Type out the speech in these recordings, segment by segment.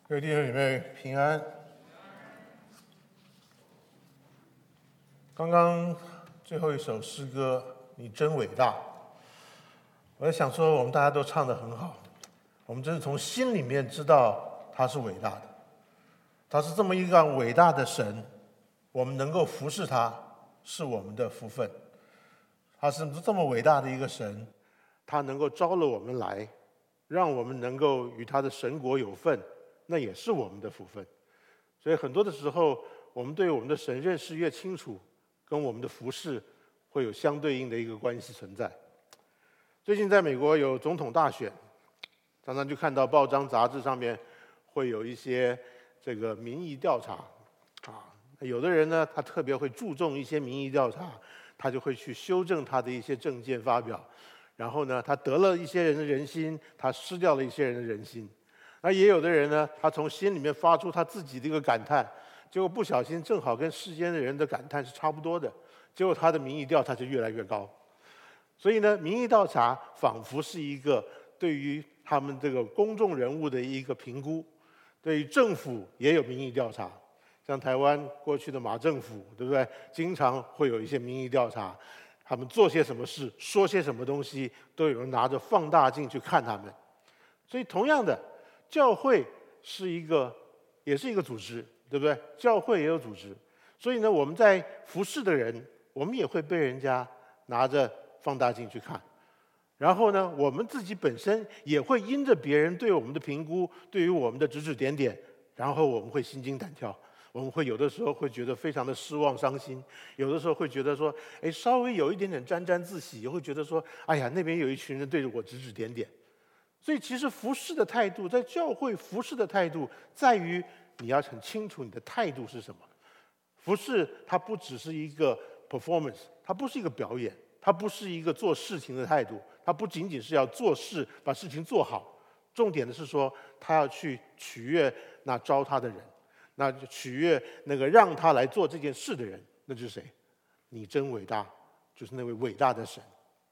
各位弟兄姐妹平安。刚刚最后一首诗歌《你真伟大》，我在想说，我们大家都唱得很好，我们真是从心里面知道他是伟大的，他是这么一个伟大的神，我们能够服侍他是我们的福分。他是这么伟大的一个神，他能够招了我们来，让我们能够与他的神国有份，那也是我们的福分。所以很多的时候，我们对我们的神认识越清楚，跟我们的服事会有相对应的一个关系存在。最近在美国有总统大选，常常就看到报章杂志上面会有一些这个民意调查啊，有的人呢，他特别会注重一些民意调查，他就会去修正他的一些政见发表，然后呢，他得了一些人的人心，他失掉了一些人的人心。而也有的人呢，他从心里面发出他自己的一个感叹，结果不小心正好跟世间的人的感叹是差不多的，结果他的民意调查就越来越高。所以呢，民意调查仿佛是一个对于他们这个公众人物的一个评估，对于政府也有民意调查。像台湾过去的马政府，对不对？经常会有一些民意调查，他们做些什么事，说些什么东西，都有人拿着放大镜去看他们。所以同样的，教会是也是一个组织，对不对？教会也有组织，所以呢，我们在服侍的人，我们也会被人家拿着放大镜去看。然后呢，我们自己本身也会因着别人对我们的评估，对于我们的指指点点，然后我们会心惊胆跳。我们会有的时候会觉得非常的失望伤心，有的时候会觉得说，稍微有一点点沾沾自喜，也会觉得说，哎呀，那边有一群人对着我指指点点。所以其实服事的态度，在教会服事的态度，在于你要很清楚你的态度是什么。服事它不只是一个 performance， 它不是一个表演，它不是一个做事情的态度，它不仅仅是要做事把事情做好，重点的是说他要去取悦那招他的人，那就取悦那个让他来做这件事的人，那就是谁？你真伟大，就是那位伟大的神。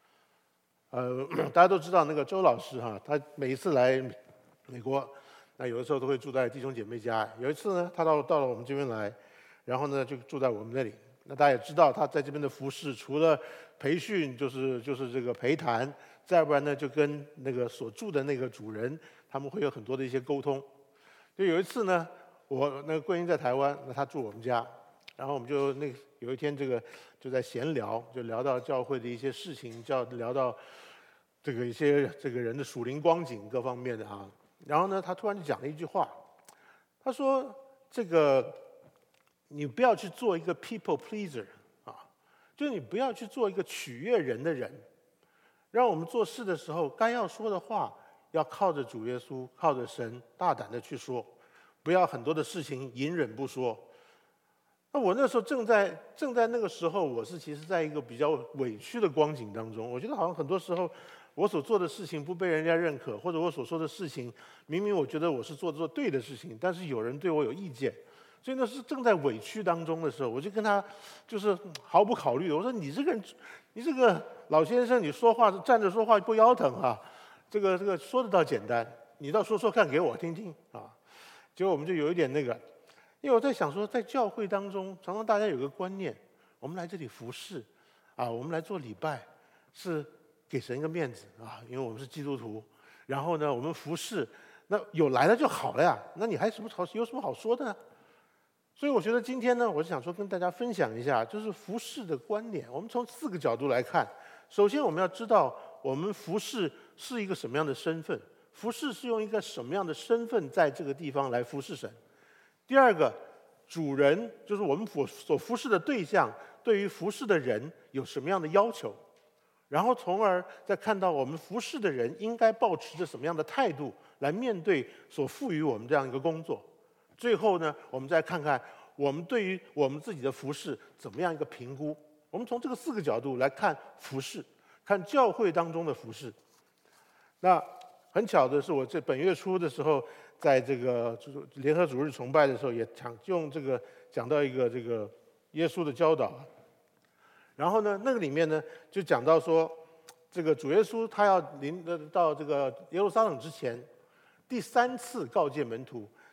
大家都知道那个周老师哈，他每一次来美国，那有的时候都会住在弟兄姐妹家。有一次呢，他到了我们这边来，然后呢就住在我们那里。那大家也知道，他在这边的服事，除了培训，就是这个陪谈，再不然呢就跟那个所住的那个主人，他们会有很多的一些沟通。就有一次呢，我那个桂英在台湾，那他住我们家，然后我们就有一天就在闲聊，就聊到教会的一些事情，聊到这个一些这个人的属灵光景各方面的啊。然后呢，他突然就讲了一句话，他说：“这个你不要去做一个 people pleaser 啊，就是你不要去做一个取悦人的人。让我们做事的时候，该要说的话，要靠着主耶稣，靠着神，大胆的去说，不要很多的事情隐忍不说。”那我那时候正在那个时候，我是其实在一个比较委屈的光景当中。我觉得好像很多时候，我所做的事情不被人家认可，或者我所说的事情，明明我觉得我是做对的事情，但是有人对我有意见，所以那是正在委屈当中的时候，我就跟他就是毫不考虑，我说你这个老先生，你说话站着说话不腰疼啊？这个说的倒简单，你倒说看给我听听啊。结果我们就有一点那个。因为我在想说，在教会当中，常常大家有个观念，我们来这里服侍，啊，我们来做礼拜，是给神一个面子啊，因为我们是基督徒。然后呢，我们服侍，那有来了就好了呀，那你还有什么好说的呢？所以我觉得今天呢，我就想说跟大家分享一下，就是服侍的观点。我们从4个角度来看。首先，我们要知道我们服侍是一个什么样的身份，服侍是用一个什么样的身份在这个地方来服侍神。第二个，主人就是我们所服侍的对象，对于服侍的人有什么样的要求，然后从而再看到我们服侍的人应该抱持着什么样的态度来面对所赋予我们这样一个工作。最后呢，我们再看看我们对于我们自己的服侍怎么样一个评估。我们从这个4个角度来看服侍，看教会当中的服侍。那很巧的是，我这本月初的时候，在这个联合主日崇拜的时候，也用这个讲到一个这个耶稣的教导。然后呢，那个里面呢就讲到说，这个主耶稣他要到这个耶路撒冷之前，第3次告诫门徒，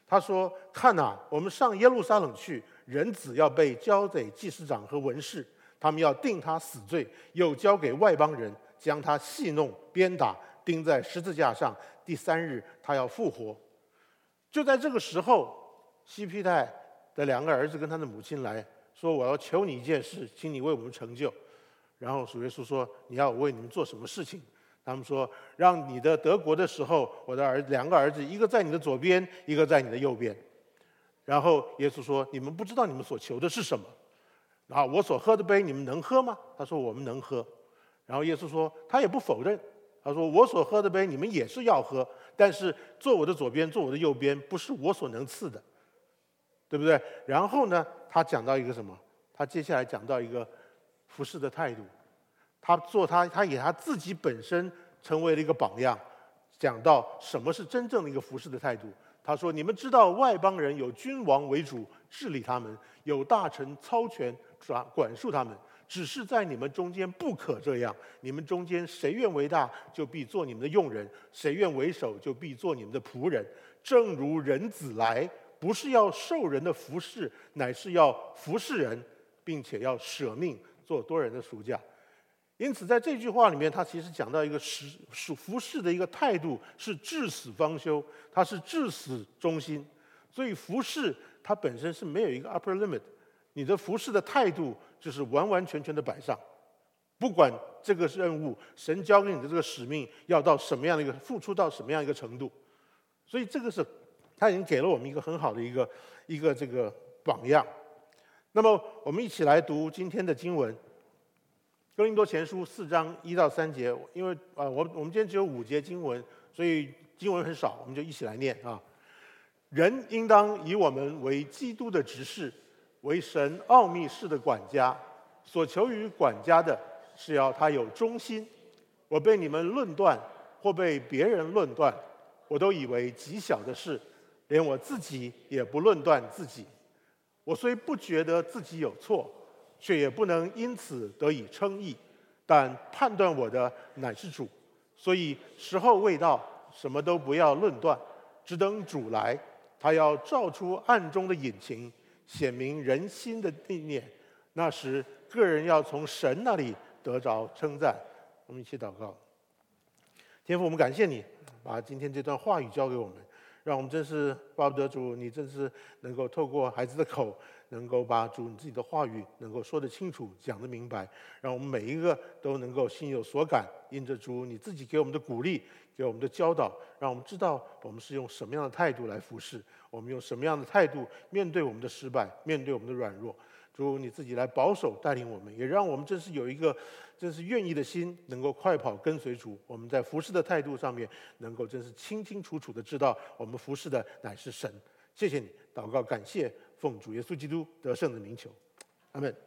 他说：“看哪，我们上耶路撒冷去，人子要被交给祭司长和文士，他们要定他死罪，又交给外邦人，将他戏弄、鞭打，钉在十字架上。第3日，他要复活。”就在这个时候，西庇太的2个儿子跟他的母亲来说：“我要求你一件事，请你为我们成就。”然后主耶稣说：“你要我为你们做什么事情？”他们说：“让你的得国的时候，我的2个儿子，一个在你的左边，一个在你的右边。”然后耶稣说：“你们不知道你们所求的是什么。然后我所喝的杯，你们能喝吗？”他说：“我们能喝。”然后耶稣说，他也不否认，他说：“我所喝的杯，你们也是要喝，但是坐我的左边，坐我的右边，不是我所能赐的，对不对？”然后呢，他讲到一个什么？他接下来讲到一个服侍的态度。他以他自己本身成为了一个榜样，讲到什么是真正的一个服侍的态度。他说：“你们知道外邦人有君王为主治理他们，有大臣操权管束他们，只是在你们中间不可这样。你们中间谁愿为大，就必做你们的用人；谁愿为首，就必做你们的仆人。正如人子来，不是要受人的服侍，乃是要服侍人，并且要舍命做多人的赎价。”因此，在这句话里面，他其实讲到一个服侍的一个态度是至死方休，它是至死忠心。所以服侍它本身是没有一个 upper limit， 你的服侍的态度就是完完全全的摆上，不管这个任务神交给你的这个使命要到什么样的一个付出到什么样一个程度。所以这个是他已经给了我们一个很好的一个这个榜样。那么我们一起来读今天的经文。哥林多前书4章1到3节，因为我们今天只有5节经文，所以经文很少，我们就一起来念啊。人应当以我们为基督的执事，为神奥秘事的管家。所求于管家的，是要他有忠心。我被你们论断，或被别人论断，我都以为极小的事，连我自己也不论断自己。我虽不觉得自己有错，却也不能因此得以称义，但判断我的乃是主。所以时候未到，什么都不要论断，只等主来。他要照出暗中的隐情，显明人心的意念。那时个人要从神那里得着称赞。我们一起祷告。天父，我们感谢你把今天这段话语交给我们，让我们真是巴不得主，你真是能够透过孩子的口，能够把主你自己的话语能够说得清楚，讲得明白，让我们每一个都能够心有所感，因着主你自己给我们的鼓励，给我们的教导，让我们知道我们是用什么样的态度来服侍，我们用什么样的态度面对我们的失败，面对我们的软弱。主你自己来保守带领我们，也让我们真是有一个真是愿意的心，能够快跑跟随主。我们在服侍的态度上面，能够真是清清楚楚的知道我们服侍的乃是神。谢谢你，祷告感谢，奉主耶稣基督得胜的名求，阿们。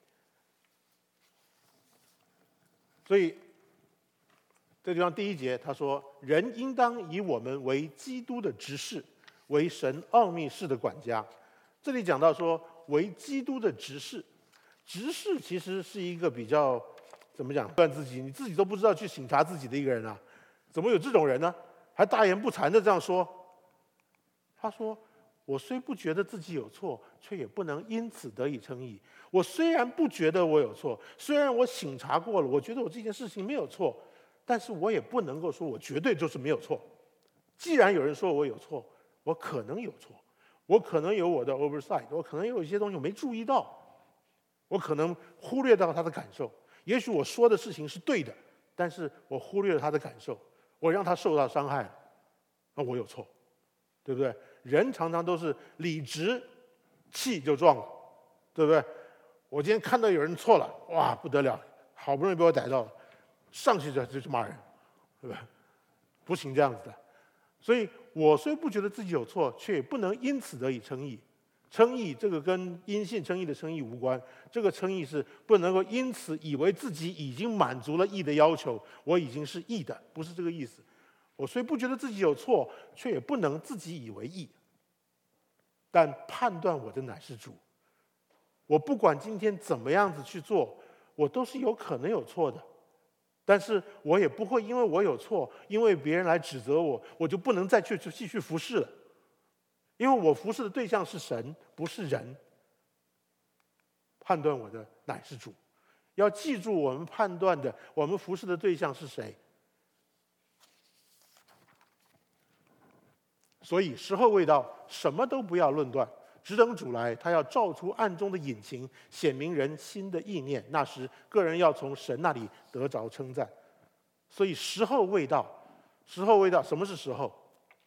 所以这地方第1节他说：“人应当以我们为基督的执事，为神奥秘事的管家。”这里讲到说为基督的执事，执事其实是一个比较怎么讲断自己，你自己都不知道去省察自己的一个人啊，怎么有这种人呢？还大言不惭的这样说。他说：“我虽不觉得自己有错，却也不能因此得以称义。我虽然不觉得我有错，虽然我省察过了，我觉得我这件事情没有错，但是我也不能够说我绝对就是没有错。既然有人说我有错，我可能有错。我可能有我的 oversight， 我可能有一些东西我没注意到，我可能忽略到他的感受。也许我说的事情是对的，但是我忽略了他的感受，我让他受到伤害了，那我有错，对不对？人常常都是理直气就撞了，对不对？我今天看到有人错了，哇，不得了，好不容易被我逮到了，上去就去骂人，对不对？不行这样子的。所以我虽不觉得自己有错，却也不能因此得以称义。称义这个跟因信称义的称义无关，这个称义是不能够因此以为自己已经满足了义的要求，我已经是义的，不是这个意思。我虽不觉得自己有错，却也不能自己以为义。但判断我的乃是主。我不管今天怎么样子去做，我都是有可能有错的。但是我也不会因为我有错，因为别人来指责我，我就不能再去继续服侍了。 因为我服侍的对象是神，不是人。判断我的乃是主。要记住，我们判断的，我们服侍的对象是谁。所以时候未到，什么都不要论断，只等主来，他要照出暗中的隐情，显明人心的意念。那时，个人要从神那里得着称赞。所以时候未到，时候未到，什么是时候？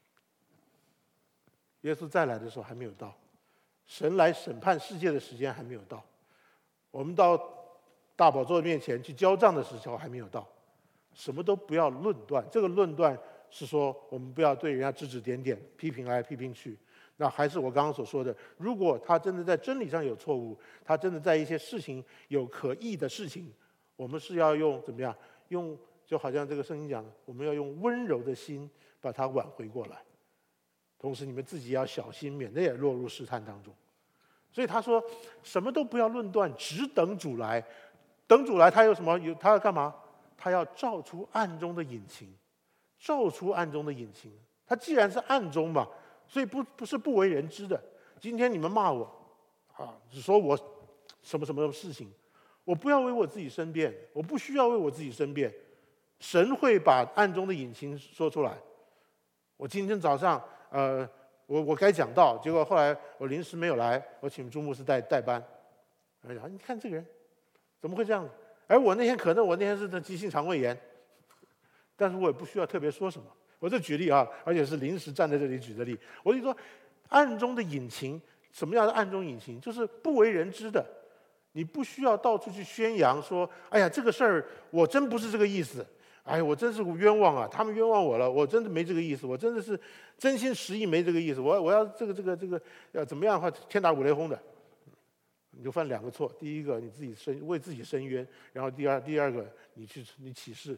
耶稣再来的时候还没有到，神来审判世界的时间还没有到，我们到大宝座面前去交账的时候还没有到。什么都不要论断，这个论断是说我们不要对人家指指点点，批评来批评去。那还是我刚刚所说的，如果他真的在真理上有错误，他真的在一些事情有可议的事情，我们是要用怎么样？用就好像这个圣经讲的，我们要用温柔的心把它挽回过来。同时你们自己要小心，免得也落入试探当中。所以他说什么都不要论断，只等主来。等主来，他有什么？他要干嘛？他要照出暗中的隐情，照出暗中的隐情。他既然是暗中嘛，所以不是不为人知的。今天你们骂我只说我什么什么事情，我不要为我自己申辩，我不需要为我自己申辩，神会把暗中的隐情说出来。我今天早上我该讲道，结果后来我临时没有来，我请朱牧师代班。你看这个人怎么会这样？我那天是急性肠胃炎，但是我也不需要特别说什么。我这举例而且是临时站在这里举的例。我就说，暗中的隐情，什么样的暗中隐情？就是不为人知的。你不需要到处去宣扬说，哎呀，这个事儿我真不是这个意思。我真是冤枉啊！他们冤枉我了，我真的没这个意思，我真的是真心实意没这个意思。我要这个要怎么样的话，天打五雷轰的。你就犯两个错：第一个，你自己为自己申冤；然后第二个，你起誓。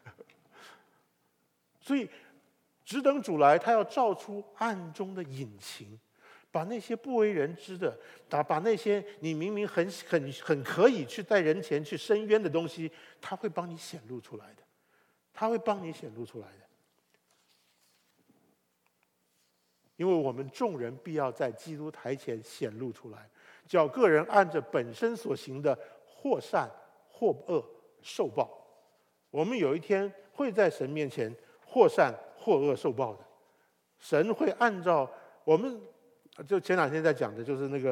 所以，只等主来，他要照出暗中的隐情，把那些不为人知的，把那些你明明很可以去在人前去申冤的东西，他会帮你显露出来的。他会帮你显露出来的，因为我们众人必要在基督台前显露出来，叫个人按着本身所行的，或善或恶受报。我们有一天会在神面前或善或恶受报的。神会按照我们就前两天在讲的，就是那个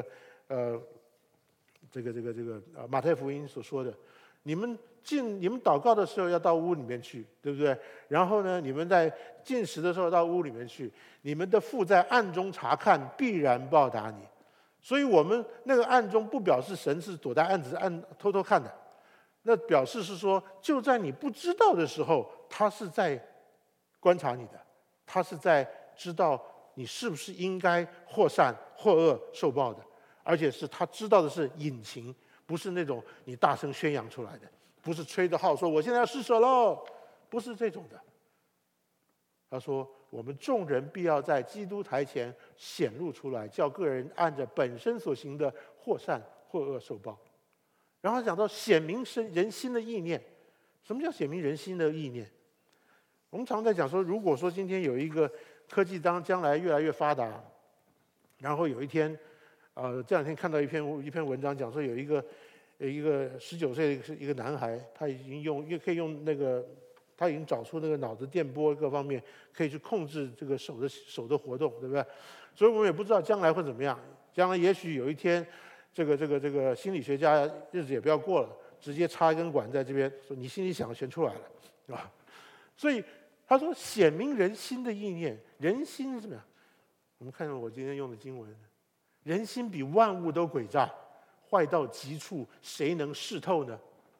马太福音所说的，你们祷告的时候要到屋里面去，对不对？然后呢，你们在进食的时候到屋里面去，你们的父在暗中查看，必然报答你。所以我们那个暗中不表示神是躲在暗子偷偷看的，那表示是说，就在你不知道的时候，他是在观察你的，他是在知道你是不是应该或善或恶受报的，而且是他知道的是隐情，不是那种你大声宣扬出来的。不是吹着号说我现在要施舍喽，不是这种的。他说我们众人必要在基督台前显露出来，叫个人按着本身所行的或善或恶受报。然后讲到显明人心的意念。什么叫显明人心的意念？我们常在讲说，如果说今天有一个科技将来越来越发达，然后有一天这两天看到一篇文章，讲说有一个19岁的一个男孩，他已经可以用那个，他已经找出那个脑子电波各方面可以去控制这个手的活动，对不对？所以我们也不知道将来会怎么样。将来也许有一天，这个心理学家日子也不要过了，直接插一根管在这边，说你心里想的全出来了，啊。所以他说显明人心的意念，人心是什么呀？我们看看我今天用的经文，人心比万物都诡诈。坏到极处，谁能识透呢？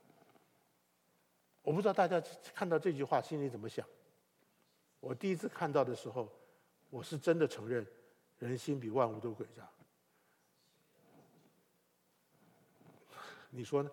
我不知道大家看到这句话心里怎么想。我第一次看到的时候，我是真的承认人心比万物都诡诈。你说呢？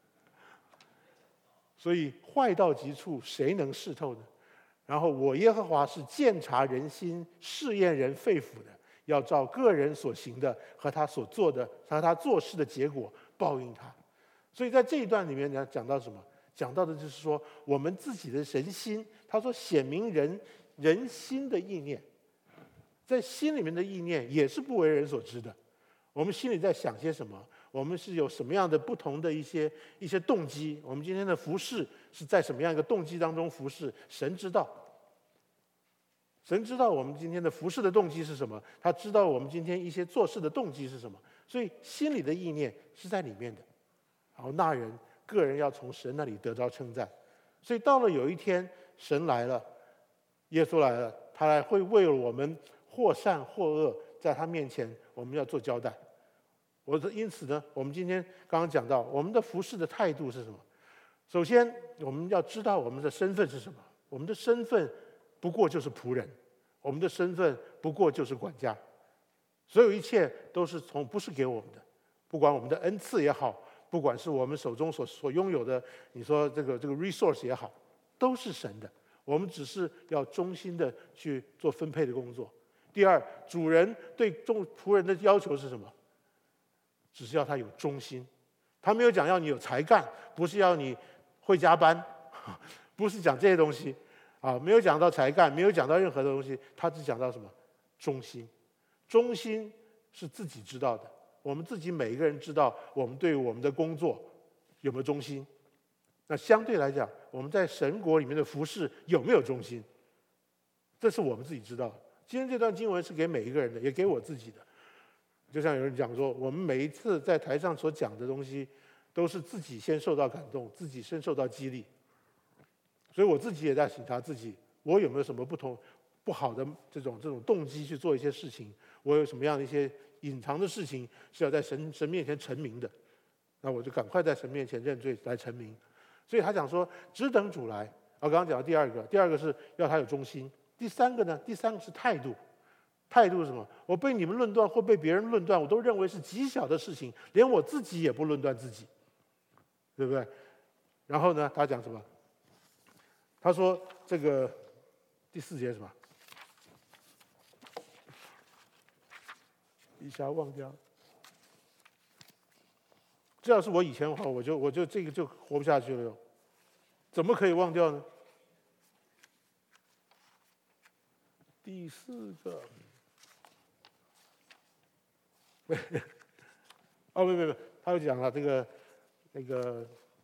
所以坏到极处，谁能识透呢？然后我耶和华是鉴察人心、试验人肺腑的。要照个人所行的和他所做的和他做事的结果报应他。所以在这一段里面呢，讲到什么？讲到的就是说我们自己的人心。他说显明人心的意念。 在心里面的意念也是不为人所知的。我们心里在想些什么？我们是有什么样的不同的一些动机？我们今天的服事是在什么样一个动机当中服事？神知道，神知道我们今天的服事的动机是什么，他知道我们今天一些做事的动机是什么，所以心里的意念是在里面的。然后个人要从神那里得着称赞。所以到了有一天，神来了，耶稣来了，他会为了我们或善或恶，在他面前我们要做交代。因此呢，我们今天刚刚讲到我们的服事的态度是什么？首先，我们要知道我们的身份是什么。我们的身份不过就是仆人，我们的身份不过就是管家。所有一切都是不是给我们的，不管我们的恩赐也好，不管是我们手中所拥有的，你说这个 resource 也好，都是神的。我们只是要忠心的去做分配的工作。第二，主人对仆人的要求是什么？只是要他有忠心，他没有讲要你有才干，不是要你会加班，不是讲这些东西啊，没有讲到才干，没有讲到任何的东西，他只讲到什么？忠心。忠心是自己知道的，我们自己每一个人知道我们对我们的工作有没有忠心。那相对来讲，我们在神国里面的服事有没有忠心，这是我们自己知道的。今天这段经文是给每一个人的，也给我自己的。就像有人讲说，我们每一次在台上所讲的东西，都是自己先受到感动，自己先受到激励。所以我自己也在审查自己，我有没有什么不好的这种动机去做一些事情？我有什么样的一些隐藏的事情是要在神面前陈明的？那我就赶快在神面前认罪来陈明。所以他讲说，只等主来。我刚刚讲到第二个是要他有忠心。第三个是态度。态度是什么？我被你们论断或被别人论断，我都认为是极小的事情，连我自己也不论断自己，对不对？然后呢，他讲什么？他说这个第4节是什么？一下忘掉。这要是我以前的话，我就这个就活不下去了哟。怎么可以忘掉呢？第4个。哦，没，他又讲了那个，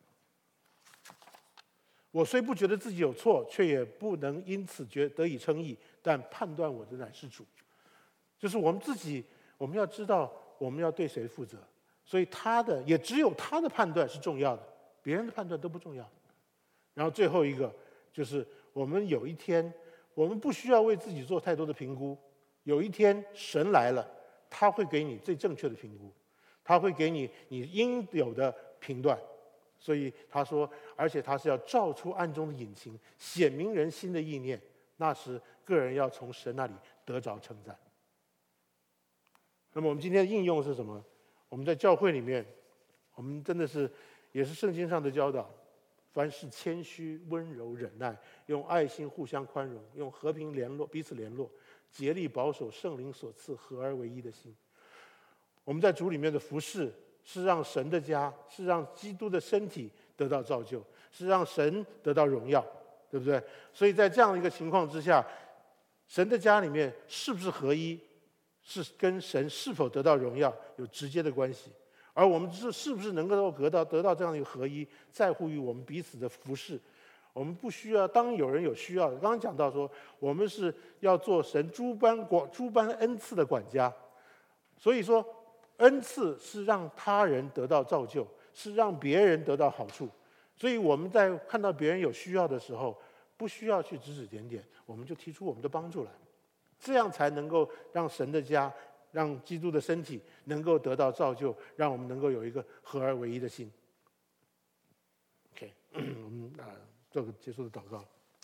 我虽不觉得自己有错，却也不能因此得以称义，但判断我的乃是主。就是我们自己，我们要知道我们要对谁负责，所以也只有他的判断是重要的，别人的判断都不重要。然后最后一个就是我们有一天，我们不需要为自己做太多的评估，有一天神来了。他会给你最正确的评估，他会给你应有的评断。所以他说，而且他是要照出暗中的隐情，显明人心的意念，那时个人要从神那里得着称赞。那么我们今天的应用是什么？我们在教会里面，我们真的是也是圣经上的教导，凡事谦虚、温柔、忍耐，用爱心互相宽容，用和平彼此联络，竭力保守圣灵所赐合而为一的心。我们在主里面的服事，是让神的家，是让基督的身体得到造就，是让神得到荣耀，对不对？所以在这样的一个情况之下，神的家里面是不是合一，是跟神是否得到荣耀有直接的关系。而我们是不是能够得到这样的一个合一，在乎于我们彼此的服事。我们不需要，当有人有需要的，刚刚讲到说，我们是要做神诸般恩赐的管家。所以说，恩赐是让他人得到造就，是让别人得到好处。所以我们在看到别人有需要的时候，不需要去指指点点，我们就提出我们的帮助来，这样才能够让神的家，让基督的身体能够得到造就，让我们能够有一个合而为一的心。OK， 我们做个结束的祷告。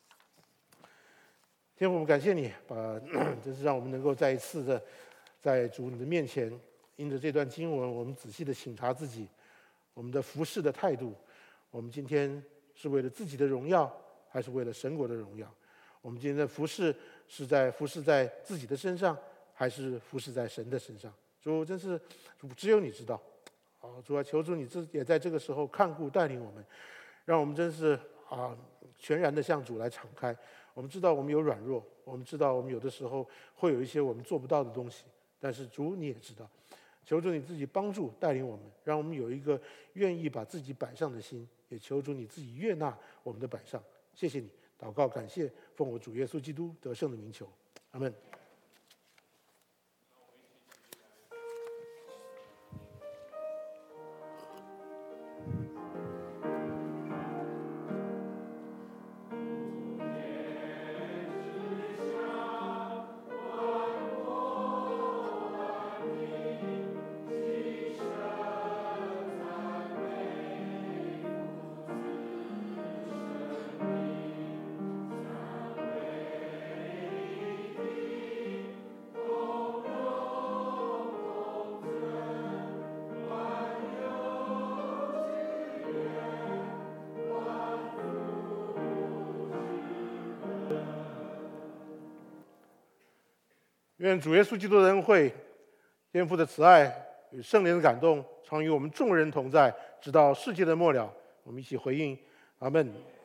天父，我们感谢你，真是让我们能够再一次的在主你的面前，因着这段经文，我们仔细的省察自己，我们的服事的态度。我们今天是为了自己的荣耀，还是为了神国的荣耀？我们今天的服事是服事在自己的身上，还是服事在神的身上？主，真是只有你知道。主啊，求主你也在这个时候看顾带领我们，让我们真是全然的向主来敞开。 我们知道我们有软弱，我们知道我们有的时候会有一些我们做不到的东西，但是主你也知道，求主你自己帮助带领我们，让我们有一个愿意把自己摆上的心，也求主你自己悦纳我们的摆上。谢谢你，祷告感谢，奉我主耶稣基督得胜的名求，阿们。愿主耶稣基督的恩惠、天父的慈爱与圣灵的感动，常与我们众人同在，直到世界的末了。我们一起回应，阿们。